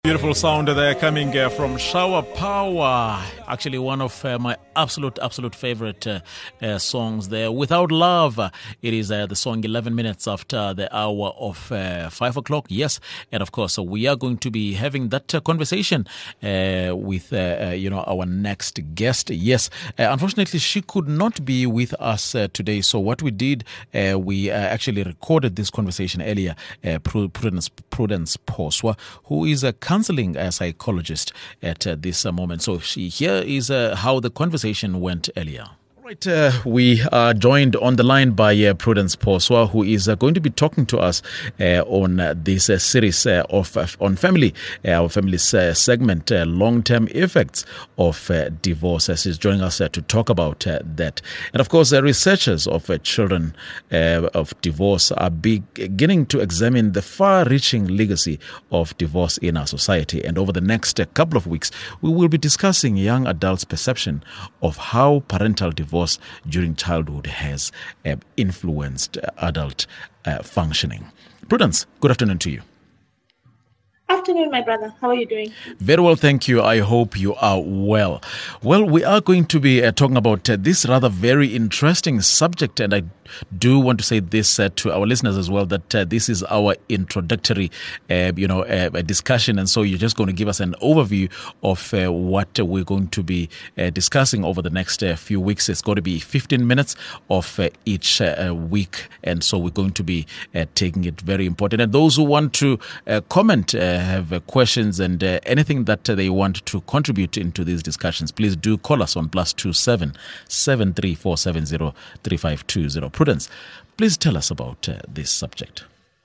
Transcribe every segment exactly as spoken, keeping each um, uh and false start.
Beautiful sound there coming uh, from Shower Power. Actually, one of uh, my absolute, absolute favorite uh, uh, songs there. Without Love, uh, it is uh, the song eleven minutes after the hour of uh, five o'clock. Yes, and of course, uh, we are going to be having that uh, conversation uh, with, uh, uh, you know, our next guest. Yes, uh, unfortunately, she could not be with us uh, today. So what we did, uh, we uh, actually recorded this conversation earlier. Uh, Prudence, Prudence Poswa, who is a counseling a psychologist at uh, this uh, moment. So she, here is uh, how the conversation went earlier. Right, uh, we are joined on the line by uh, Prudence Poswa, who is uh, going to be talking to us uh, on uh, this uh, series uh, of uh, on family, uh, our family uh, segment, uh, long-term effects of uh, divorce. As she's joining us uh, to talk about uh, that, and of course, uh, researchers of uh, children uh, of divorce are beginning to examine the far-reaching legacy of divorce in our society. And over the next uh, couple of weeks, we will be discussing young adults' perception of how parental divorce during childhood has uh, influenced uh, adult uh, functioning. Prudence, good afternoon to you. Afternoon, my brother. How are you doing? Very well, thank you. I hope you are well. Well, we are going to be uh, talking about uh, this rather very interesting subject, and I do want to say this uh, to our listeners as well, that uh, this is our introductory, uh, you know, uh, discussion, and so you're just going to give us an overview of uh, what uh, we're going to be uh, discussing over the next uh, few weeks. It's going to be fifteen minutes of uh, each uh, week, and so we're going to be uh, taking it very important. And those who want to uh, comment, uh, have uh, questions, and uh, anything that uh, they want to contribute into these discussions, please do call us on plus two seven seven three four seven zero three five two zero. Prudence, please tell us about uh, this subject.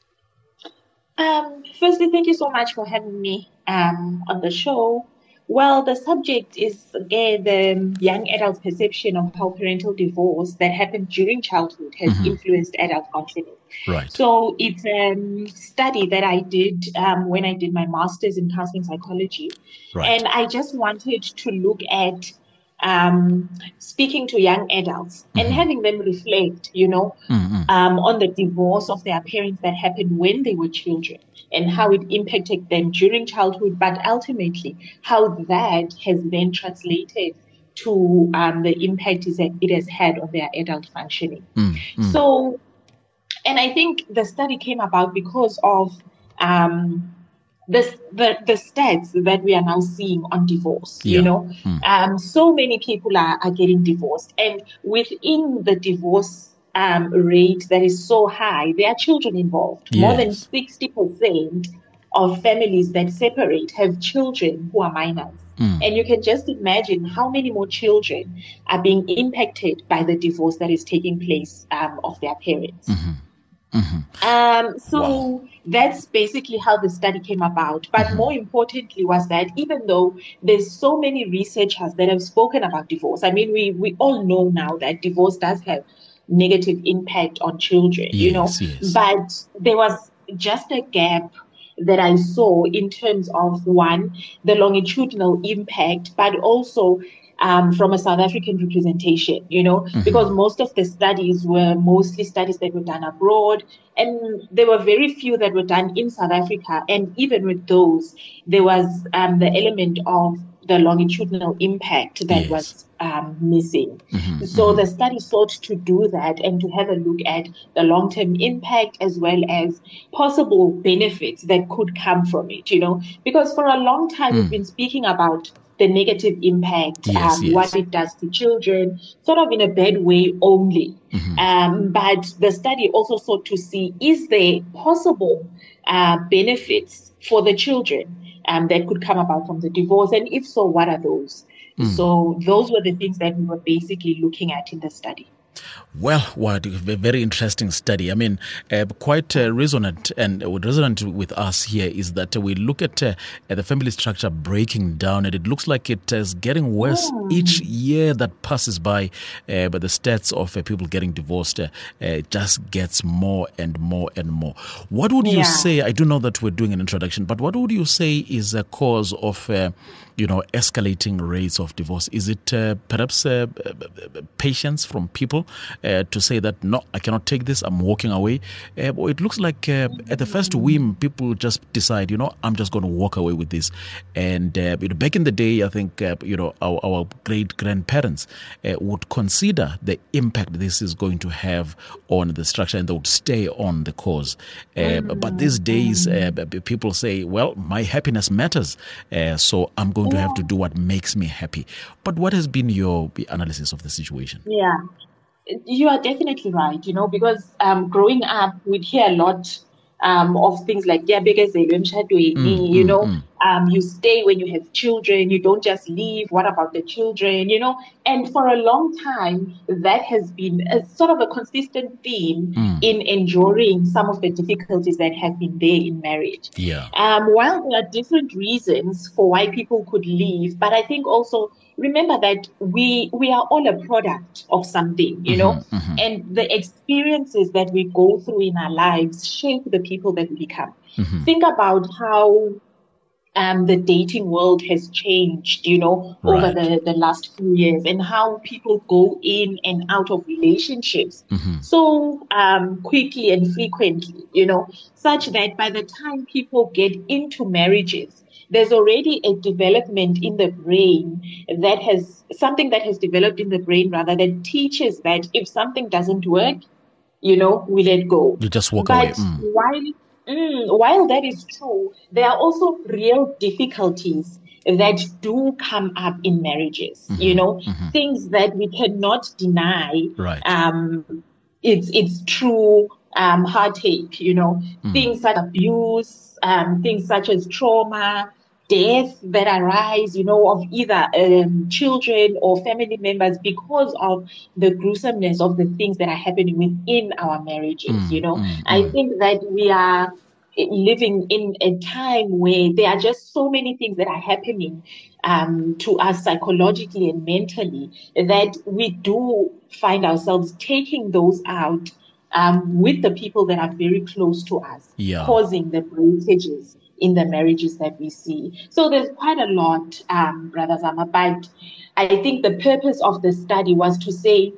Um, firstly, thank you so much for having me um, on the show. Well, the subject is again the young adult perception of how parental divorce that happened during childhood has mm-hmm. influenced adult functioning. Right. So it's a um, study that I did um, when I did my master's in counseling psychology. Right. And I just wanted to look at um, speaking to young adults mm-hmm. and having them reflect, you know, mm-hmm. um, on the divorce of their parents that happened when they were children and how it impacted them during childhood, but ultimately how that has then translated to um, the impact is that it has had on their adult functioning. Mm-hmm. So, and I think the study came about because of um, the, the the stats that we are now seeing on divorce. Yeah. You know, mm. um, so many people are, are getting divorced, and within the divorce um, rate that is so high, there are children involved. Yes. More than sixty percent of families that separate have children who are minors. Mm. And you can just imagine how many more children are being impacted by the divorce that is taking place um, of their parents. Mm-hmm. Mm-hmm. Um, so wow. That's basically how the study came about. But mm-hmm. more importantly was that even though there's so many researchers that have spoken about divorce, I mean, we, we all know now that divorce does have negative impact on children, yes, you know, yes. But there was just a gap that I saw in terms of, one, the longitudinal impact, but also Um, from a South African representation, you know, mm-hmm. because most of the studies were mostly studies that were done abroad, and there were very few that were done in South Africa. And even with those, there was um, the element of the longitudinal impact that yes. was um, missing. Mm-hmm. So mm-hmm. the study sought to do that and to have a look at the long-term impact as well as possible benefits that could come from it, you know, because for a long time mm. we've been speaking about the negative impact, yes, um, yes. what it does to children, sort of in a bad way only. Mm-hmm. Um, but the study also sought to see, is there possible uh, benefits for the children um, that could come about from the divorce? And if so, what are those? Mm. So those were the things that we were basically looking at in the study. Well, what a very interesting study. I mean, uh, quite uh, resonant and uh, resonant with us here is that uh, we look at, uh, at the family structure breaking down, and it looks like it is getting worse mm. each year that passes by. Uh, but the stats of uh, people getting divorced uh, uh, just gets more and more and more. What would you yeah. say? I do know that we're doing an introduction, but what would you say is a cause of, uh, you know, escalating rates of divorce? Is it uh, perhaps uh, patience from people? uh, to say that, no, I cannot take this, I'm walking away. Uh, but it looks like uh, at the first whim, people just decide, you know, I'm just going to walk away with this. And uh, you know, back in the day, I think, uh, you know, our, our great-grandparents uh, would consider the impact this is going to have on the structure, and they would stay on the cause. Uh, mm-hmm. But these days, uh, people say, well, my happiness matters, uh, so I'm going to have to do what makes me happy. But what has been your analysis of the situation? Yeah, you are definitely right, you know, because um, growing up, we'd hear a lot um, of things like, yeah, because mm, you know, mm. um, you stay when you have children, you don't just leave, what about the children, you know? And for a long time, that has been a sort of a consistent theme mm. in enduring some of the difficulties that have been there in marriage. Yeah. Um, while there are different reasons for why people could leave, but I think also remember that we we are all a product of something, you know, mm-hmm, mm-hmm. and the experiences that we go through in our lives shape the people that we become. Mm-hmm. Think about how um, the dating world has changed, you know, right. over the, the last few years, and how people go in and out of relationships mm-hmm. so um, quickly and frequently, you know, such that by the time people get into marriages, there's already a development in the brain that has something that has developed in the brain rather that teaches that if something doesn't work, you know, we let go. You just walk but away. Mm. While, mm, while that is true, there are also real difficulties that do come up in marriages, mm-hmm, you know, mm-hmm. things that we cannot deny. Right. Um, it's, it's true um, heartache, you know, mm-hmm. things such as abuse, um, things such as trauma, death that arise, you know, of either um, children or family members because of the gruesomeness of the things that are happening within our marriages, mm, you know. Mm, I mm. think that we are living in a time where there are just so many things that are happening um, to us psychologically and mentally that we do find ourselves taking those out um, with the people that are very close to us, yeah. causing the breakages in the marriages that we see. So there's quite a lot, um, Brother Zama, but I think the purpose of the study was to say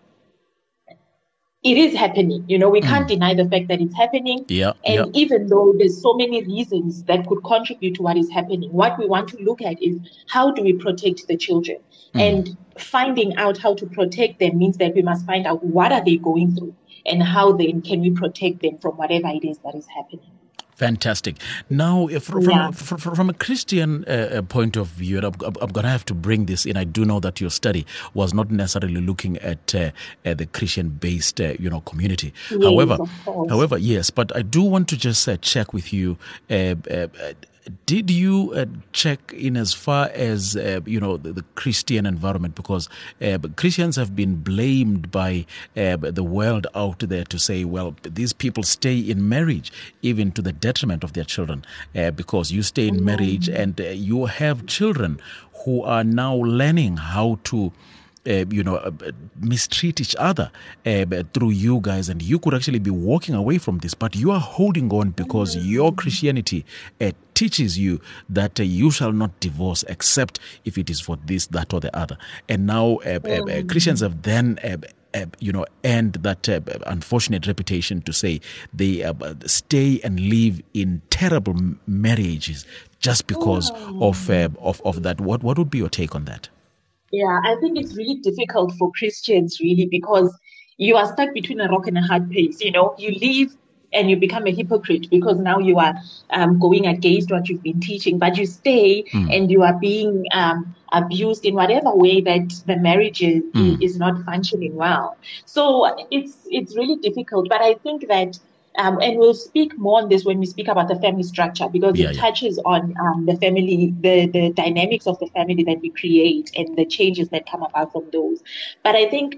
it is happening. You know, we can't mm. deny the fact that it's happening. Yeah, and yeah. even though there's so many reasons that could contribute to what is happening, what we want to look at is how do we protect the children? Mm. And finding out how to protect them means that we must find out what are they going through and how then can we protect them from whatever it is that is happening. Fantastic. Now, if, from, yeah. from, from, from a Christian uh, point of view, I'm, I'm going to have to bring this in. I do know that your study was not necessarily looking at, uh, at the Christian-based, uh, you know, community. Yes, however, of course. however, yes, but I do want to just uh, check with you. Uh, uh, Did you uh, check in as far as, uh, you know, the, the Christian environment? Because uh, Christians have been blamed by uh, the world out there to say, well, these people stay in marriage even to the detriment of their children uh, because you stay in mm-hmm. marriage and uh, you have children who are now learning how to Uh, you know, uh, mistreat each other uh, through you guys, and you could actually be walking away from this, but you are holding on because your Christianity uh, teaches you that uh, you shall not divorce except if it is for this, that, or the other. And now uh, uh, uh, Christians have then uh, Uh, you know, and that uh, unfortunate reputation to say they uh, stay and live in terrible marriages just because oh. of, uh, of of that. What what would be your take on that? Yeah, I think it's really difficult for Christians, really, because you are stuck between a rock and a hard place. You know, you leave and you become a hypocrite because now you are um, going against what you've been teaching, but you stay mm. and you are being um, abused in whatever way that the marriage is, mm. is not functioning well. So it's it's really difficult, but I think that Um, and we'll speak more on this when we speak about the family structure, because yeah, it yeah. touches on um, the family, the, the dynamics of the family that we create and the changes that come about from those. But I think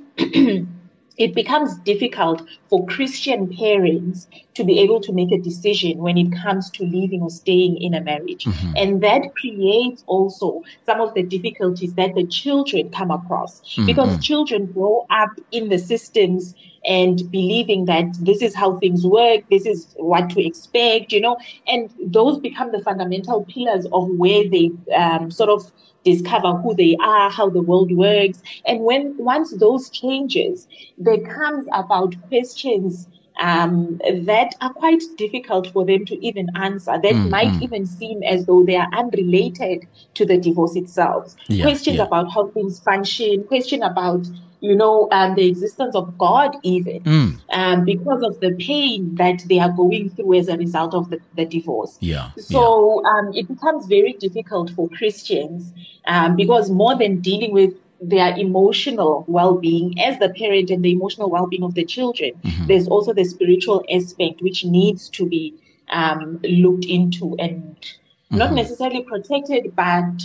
it becomes difficult for Christian parents to be able to make a decision when it comes to leaving or staying in a marriage. Mm-hmm. And that creates also some of the difficulties that the children come across, mm-hmm. because children grow up in the systems and believing that this is how things work, this is what to expect, you know, and those become the fundamental pillars of where they um, sort of discover who they are, how the world works. And when once those changes, there comes about questions um, that are quite difficult for them to even answer, that Mm, might mm. even seem as though they are unrelated to the divorce itself. Yeah, Questions yeah. about how things function, question about, you know, um, the existence of God even, Mm. um, because of the pain that they are going through as a result of the, the divorce. Yeah, yeah. So um, it becomes very difficult for Christians um, because more than dealing with their emotional well-being as the parent and the emotional well-being of the children, Mm-hmm. there's also the spiritual aspect which needs to be um, looked into and mm-hmm. not necessarily protected, but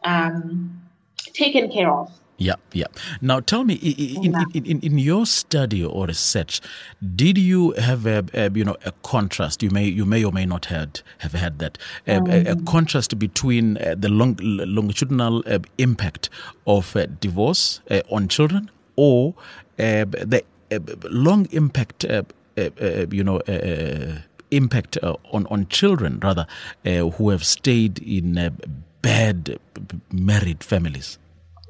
um, taken care of. Yeah, yeah. Now, tell me, in, in, in, in your study or research, did you have a, a you know a contrast? You may you may or may not had have had that a, um, a, a contrast between uh, the long, longitudinal uh, impact of uh, divorce uh, on children, or uh, the uh, long impact, uh, uh, uh, you know. Uh, impact uh, on on children rather uh, who have stayed in uh, bad married families.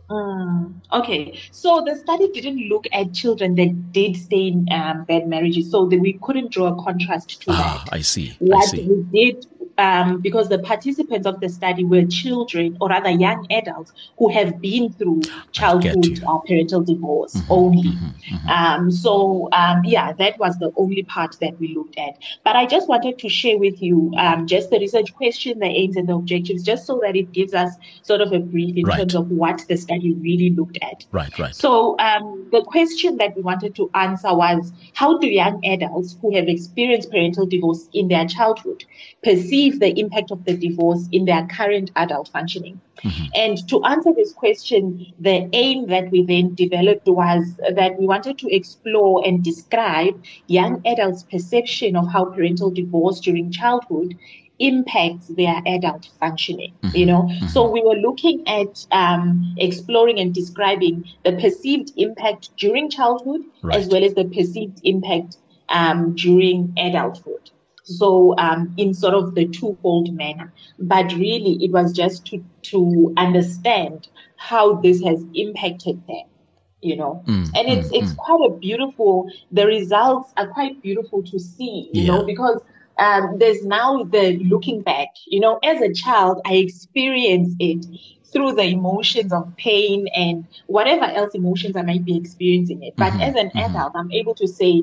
Mm, okay, so the study didn't look at children that did stay in um, bad marriages, so that we couldn't draw a contrast to Ah, that. I see. What I see. we did, um, because the participants of the study were children, or rather young adults, who have been through I get childhood you. or parental divorce Mm-hmm, only. mm-hmm, mm-hmm. Um, so, um, yeah, that was the only part that we looked at. But I just wanted to share with you um, just the research question, the aims and the objectives, just so that it gives us sort of a brief in Right. terms of what the study really looked at. Right, right. So um, the question that we wanted to answer was, how do young adults who have experienced parental divorce in their childhood perceive the impact of the divorce in their current adult functioning? Mm-hmm. And to answer this question, the aim that we then developed was that we wanted to explore and describe young adults' perception of how parental divorce during childhood impacts their adult functioning, mm-hmm. you know. Mm-hmm. So we were looking at um, exploring and describing the perceived impact during childhood, right. as well as the perceived impact um, during adulthood. So um, in sort of the twofold manner, but really it was just to, to understand how this has impacted them, you know. Mm, and it's mm, it's mm. quite a beautiful, the results are quite beautiful to see, you yeah. know, because um, there's now the looking back, you know, as a child, I experienced it through the emotions of pain and whatever else emotions I might be experiencing it. But mm-hmm, as an mm-hmm. adult, I'm able to say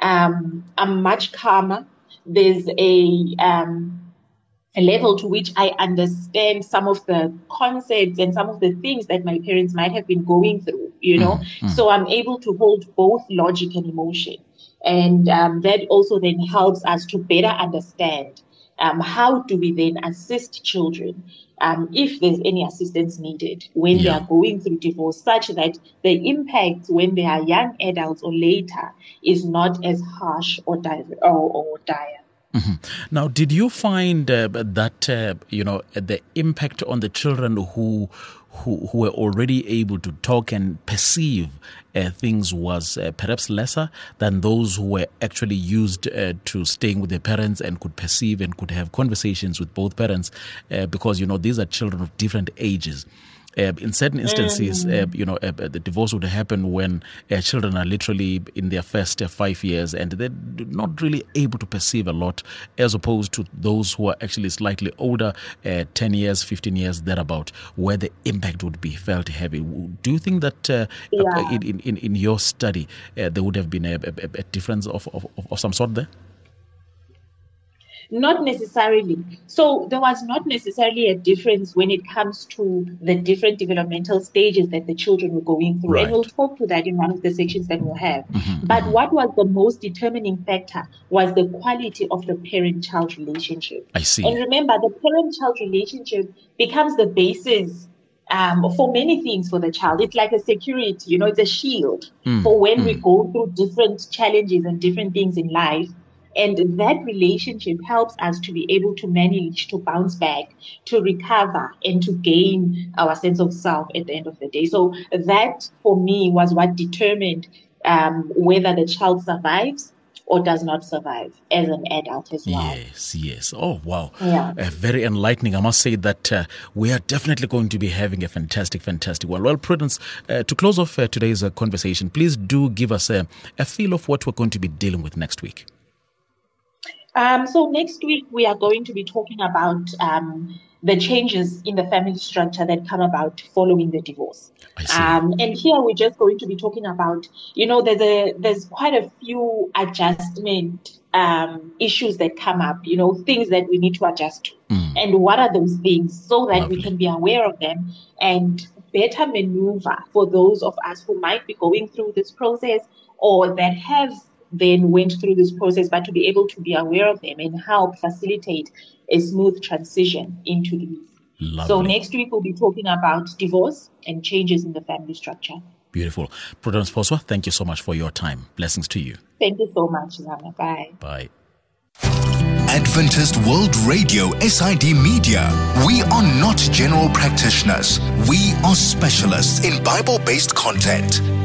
um, I'm much calmer. There's a, um, a level to which I understand some of the concepts and some of the things that my parents might have been going through, you know. Mm-hmm. So I'm able to hold both logic and emotion. And um, that also then helps us to better understand um, how do we then assist children um, if there's any assistance needed when yeah. they are going through divorce, such that the impact when they are young adults or later is not as harsh or, di- or, or dire. Mm-hmm. Now, did you find uh, that, uh, you know, the impact on the children who who, who were already able to talk and perceive uh, things was uh, perhaps lesser than those who were actually used uh, to staying with their parents and could perceive and could have conversations with both parents uh, because, you know, these are children of different ages. Uh, in certain instances, mm. uh, you know, uh, the divorce would happen when uh, children are literally in their first uh, five years and they're not really able to perceive a lot, as opposed to those who are actually slightly older, uh, ten years, fifteen years, thereabout, where the impact would be felt heavy. Do you think that uh, yeah. in, in, in your study, uh, there would have been a, a, a difference of, of, of some sort there? Not necessarily. So there was not necessarily a difference when it comes to the different developmental stages that the children were going through. Right. And we'll talk to that in one of the sections that we'll have. Mm-hmm, but mm-hmm. what was the most determining factor was the quality of the parent-child relationship. I see. And remember, the parent-child relationship becomes the basis um, for many things for the child. It's like a security, you know, it's a shield mm, for when mm. we go through different challenges and different things in life. And that relationship helps us to be able to manage, to bounce back, to recover, and to gain our sense of self at the end of the day. So that, for me, was what determined um, whether the child survives or does not survive as an adult as well. Yes, yes. Oh, wow. Yeah. Uh, very enlightening. I must say that uh, we are definitely going to be having a fantastic, fantastic one. Well, Prudence, uh, to close off uh, today's uh, conversation, please do give us a, a feel of what we're going to be dealing with next week. Um, so next week, we are going to be talking about um, the changes in the family structure that come about following the divorce. I see. Um, and here we're just going to be talking about, you know, there's a there's quite a few adjustment um, issues that come up, you know, things that we need to adjust to. Mm. And what are those things so that Lovely. we can be aware of them and better maneuver for those of us who might be going through this process or that have then went through this process, but to be able to be aware of them and help facilitate a smooth transition into these. Lovely. So next week we'll be talking about divorce and changes in the family structure. Beautiful. Prudence Poswa, thank you so much for your time. Blessings to you. Thank you so much, Zana. Bye. Bye. Adventist World Radio S I D Media. We are not general practitioners. We are specialists in Bible-based content.